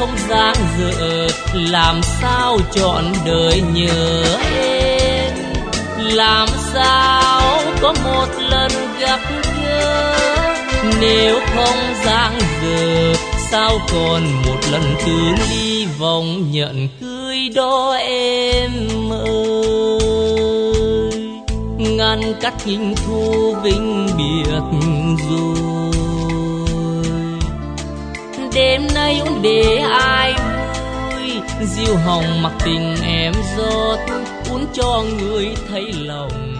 không dang dở, làm sao trọn đời nhớ em. Làm sao có một lần gặp gỡ, nếu không dang dở sao còn một lần từ ly vòng nhận cưới đó em ơi. Ngăn cách hình thu vinh biệt rồi, đêm nay uống để ai vui, rượu hồng mặc tình em rót uống cho người thấy lòng